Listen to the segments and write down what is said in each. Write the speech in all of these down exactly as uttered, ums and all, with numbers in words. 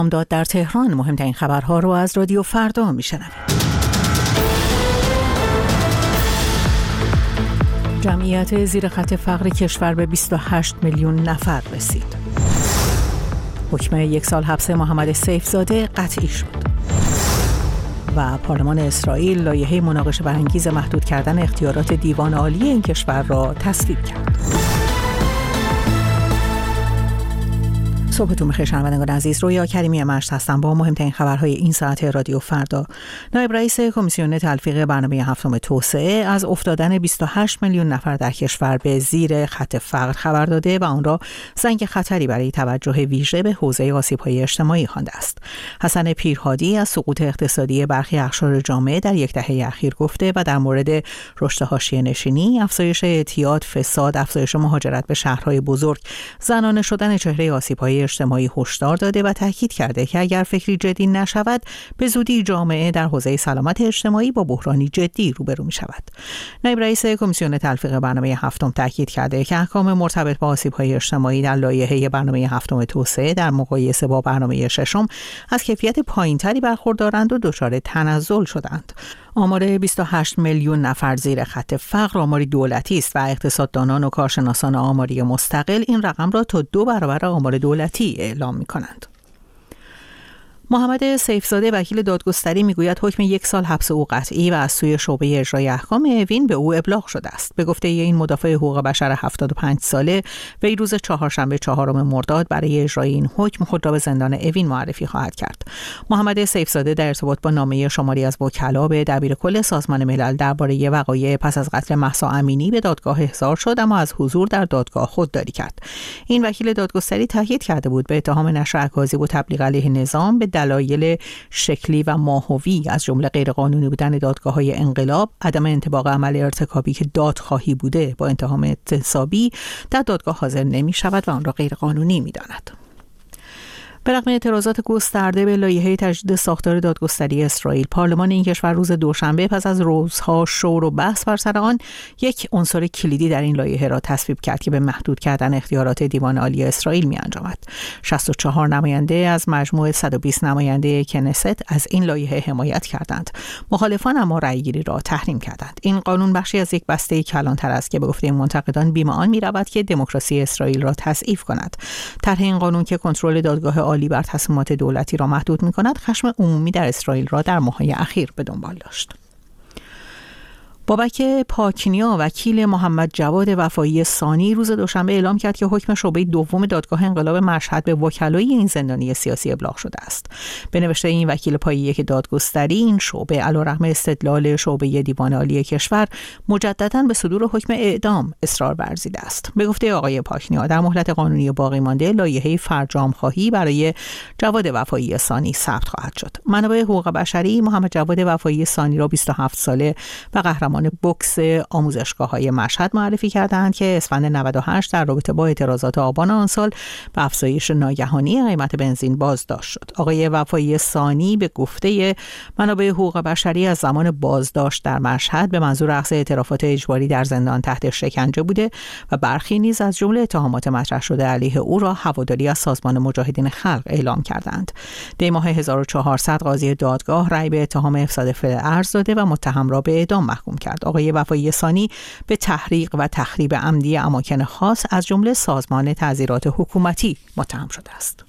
امداد در تهران مهمترین خبرها رو از رادیو فردا میشنوید. جمعیت زیر خط فقر کشور به بیست و هشت میلیون نفر رسید. حکم یک سال حبس محمد سیفزاده قطعی شد. و پارلمان اسرائیل لایحه مناقشه برانگیز محدود کردن اختیارات دیوان عالی این کشور را تصویب کرد. صبحتون بخیر شنوندگان عزیز، رویا کریمی مشت هستم با مهمترین خبرهای این ساعت رادیو فردا. نایب رئیس کمیسیون تلفیق برنامه هفتم توسعه از افتادن بیست و هشت میلیون نفر در کشور به زیر خط فقر خبر داده و آن را زنگ خطری برای توجه ویژه به حوزه آسیب‌های اجتماعی خوانده است. حسن پیرهادی از سقوط اقتصادی برخی اقشار جامعه در یک دهه اخیر گفته و در مورد رشد حاشیه‌نشینی، افزایش اعتیاد، فساد، افزایش مهاجرت به شهرهای بزرگ، زنانه شدن چهره آسیب‌های اجتماعی هشدار داده و تاکید کرده که اگر فکری جدی نشود به زودی جامعه در حوزه سلامت اجتماعی با بحرانی جدی روبرو می شود. نایب رئیس کمیسیون تلفیق برنامه هفتم تاکید کرده که احکام مرتبط با آسیب‌های اجتماعی در لایحه برنامه هفتم توسعه در مقایسه با برنامه ششم از کیفیت پایین‌تری برخوردارند و دچار تنزل شدند. آمار بیست و هشت میلیون نفر زیر خط فقر آماری دولتی است و اقتصاددانان و کارشناسان آماری مستقل این رقم را تا دو برابر آمار دولتی اعلام می‌کنند. محمد سیفزاده وکیل دادگستری میگوید حکم یک سال حبس او قطعی و از سوی شعبه اجرای احکام اوین به او ابلاغ شده است. به گفته این مدافع حقوق بشر هفتاد و پنج ساله، وی روز چهارشنبه چهارم مرداد برای اجرای این حکم خود را به زندان اوین معرفی خواهد کرد. محمد سیفزاده در ارتباط با نامه شماری از وکلا به دبیرکل سازمان ملل درباره وقایع پس از قتل مهسا امینی به دادگاه احضار شد اما از حضور در دادگاه خودداری کرد. این وکیل دادگستری تاکید کرده بود به اتهام نشر اکاذیب و تبلیغ علیه نظام به دلایل شکلی و ماهوی از جمله غیرقانونی بودن دادگاه‌های انقلاب، عدم انطباق عمل ارتکابی که دادخواهی بوده با اتهام اعتصابی در دادگاه حاضر نمی‌شود و آن را غیرقانونی می‌داند. به رغم اعتراضات گسترده به لایحه تجدید ساختار دادگستری اسرائیل، پارلمان این کشور روز دوشنبه پس از روزها شور و بحث بر سر آن یک عنصر کلیدی در این لایحه را تصویب کرد که به محدود کردن اختیارات دیوان عالی اسرائیل می‌انجامد. شصت و چهار نماینده از مجموع صد و بیست نماینده کنست از این لایحه حمایت کردند. مخالفان اما رأی‌گیری را تحریم کردند. این قانون بخشی از یک بسته کلانتر است که به گفته منتقدان بیم آن می‌رود که دموکراسی اسرائیل را تضعیف کند. طرح این قانون که کنترل دادگاه عالی بر تصمیمات دولتی را محدود می‌کند، خشم عمومی در اسرائیل را در ماه‌های اخیر به دنبال داشت. بابک پاکنیا وکیل محمد جواد وفایی ثانی روز دوشنبه اعلام کرد که حکم شعبه دوم دادگاه انقلاب مشهد به وکلای این زندانی سیاسی ابلاغ شده است. به نوشته این وکیل پای یک دادگستری، این شعبه علیرغم استدلال شعبه دیوان عالی کشور مجدداً به صدور حکم اعدام اصرار ورزیده است. به گفته آقای پاکنیا در مهلت قانونی باقی مانده لایحه فرجام خواهی برای جواد وفایی ثانی ثبت خواهد شد. منابع حقوق بشری محمد جواد وفایی ثانی را بیست و هفت ساله و قهرمان بوکس آموزشگاه‌های مشهد معرفی کردند که اسفند نود و هشت در رابطه با اعتراضات آبان آن سال به افزایش ناگهانی قیمت بنزین بازداشت شد. آقای وفایی ثانی به گفته منابع حقوق بشری از زمان بازداشت در مشهد به منظور اخذ اعترافات اجباری در زندان تحت شکنجه بوده و برخی نیز از جمله اتهامات مطرح شده علیه او را هواداری از سازمان مجاهدین خلق اعلام کردند. دی ماه هزار و چهارصد قاضی دادگاه رأی به اتهام افساد فعل ارز داده و متهم را به اعدام محکوم کرد. آقای وفایی ثانی به تحریق و تخریب عمدی اماکن خاص از جمله سازمان تعزیرات حکومتی متهم شده است.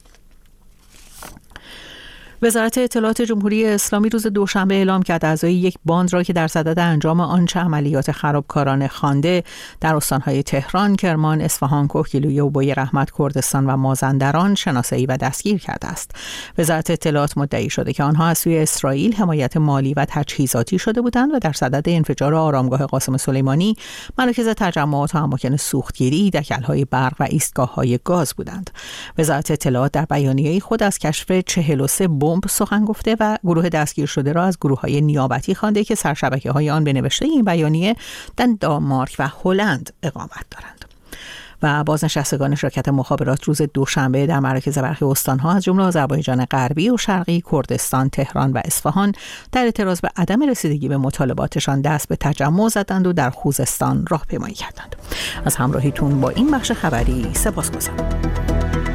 وزارت اطلاعات جمهوری اسلامی روز دوشنبه اعلام کرد اعضای یک باند را که در صدد انجام آنچه عملیات خرابکارانه خوانده در استانهای تهران، کرمان، اصفهان، کوهگیلویه و بوی رحمت، کردستان و مازندران شناسایی و دستگیر کرده است. وزارت اطلاعات مدعی شده که آنها از سوی اسرائیل حمایت مالی و تجهیزاتی شده بودند و در صدد انفجار آرامگاه قاسم سلیمانی، مراکز تجمعات و اماکن سوختگیری، دکل‌های برق و ایستگاه‌های گاز بودند. وزارت اطلاعات در بیانیه‌ای خود از کشف چهل و سه بمب سخن گفته و گروه دستگیر شده را از گروه‌های نیابتی خوانده که سرشبکه‌های آن به نوشته این بیانیه در دانمارک و هلند اقامت دارند. و بازنشستگان شرکت مخابرات روز دوشنبه در مراکز برخی استان‌ها از جمله آذربایجان غربی و شرقی، کردستان، تهران و اصفهان در اعتراض به عدم رسیدگی به مطالباتشان دست به تجمع زدند و در خوزستان راهپیمایی کردند. از همراهیتون با این بخش خبری سپاسگزارم.